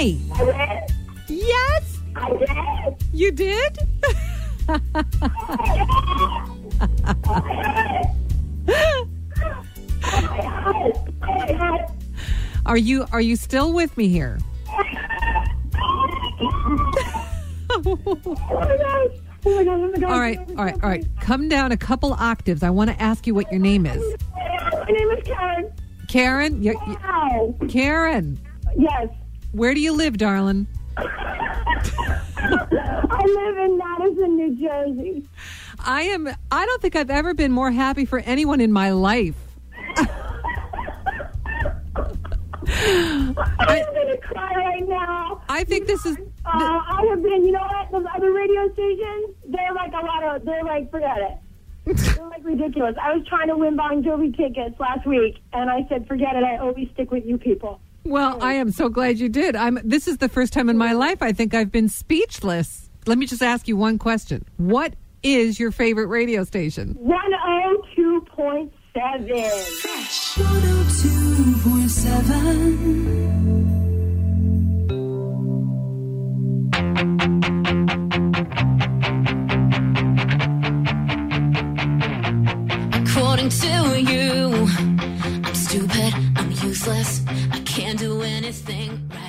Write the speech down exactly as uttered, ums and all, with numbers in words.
me. I did. Yes. I did. You did? Are you are you still with me here? All right, all right, all right. Come down a couple octaves. I want to ask you what your name is. My name is Karen. Karen? You, you, Wow. Karen. Yes. Where do you live, darling? I live in Madison, New Jersey. I am. I don't think I've ever been more happy for anyone in my life. I'm going to cry right now. I think this is. Uh, I have been, you know what, those other radio stations, they're like a lot of, they're like, forget it. They're like ridiculous. I was trying to win Bon Jovi tickets last week, and I said, forget it, I always stick with you people. Well, I am so glad you did. I'm. This is the first time in my life I think I've been speechless. Let me just ask you one question. What is your favorite radio station? one oh two point seven. one oh two point seven. According to you, I'm stupid, I'm useless, I can't do anything right.